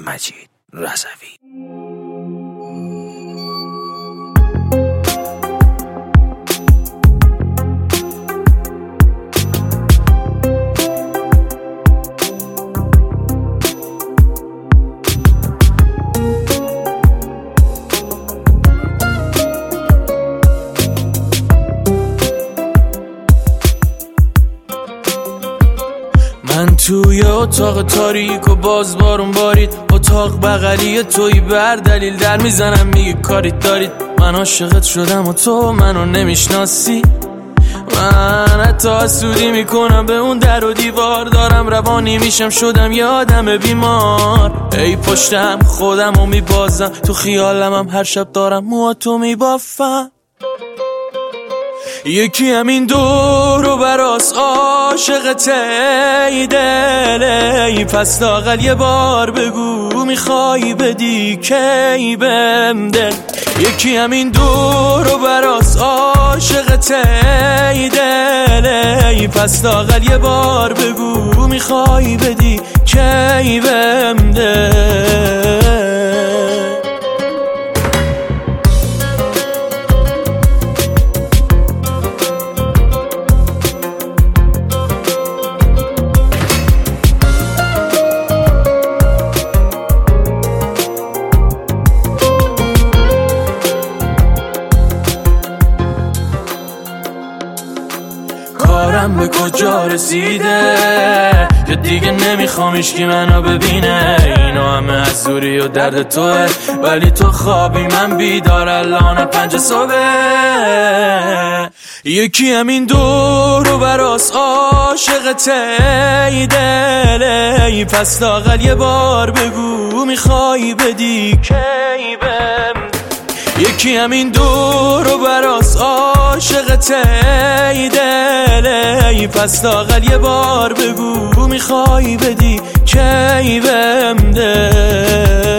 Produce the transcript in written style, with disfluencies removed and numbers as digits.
مجید رضوی. من توی اتاق تاریک و باز بارون بارید، اتاق بغلی توی بر دلیل در میزنم میگه کاریت دارید. من عاشقت شدم و تو منو نمیشناسی. من حتی حسودی میکنم به اون در و دیوار، دارم روانی میشم شدم یه آدم بیمار. ای پشتم خودم رو میبازم، تو خیالم هم هر شب دارم موهاتو میبافم. یکی همین دور و براس عاشقت ای دل، ای پس لااقل یه بار بگو میخوای بدی کی بهم دل. یکی همین دور و براس عاشقت ای دل، ای پس لااقل یه بار بگو میخوای بدی کی بهم دل. کارم به کجا رسیده که دیگه نمیخوام هیچکی منو ببینه. اینا همه از دوری و درد توه، ولی تو خوابی من بیدار الان 5 صبح. یکی همین دور و براس عاشقت ای دل، ای پس لااقل یه بار بگو میخوای بدی کی بهم. یکی همین دور و براس عاشقت ای دل، ای پس لااقل یه بار بگو میخوای بدی کی بهم دل.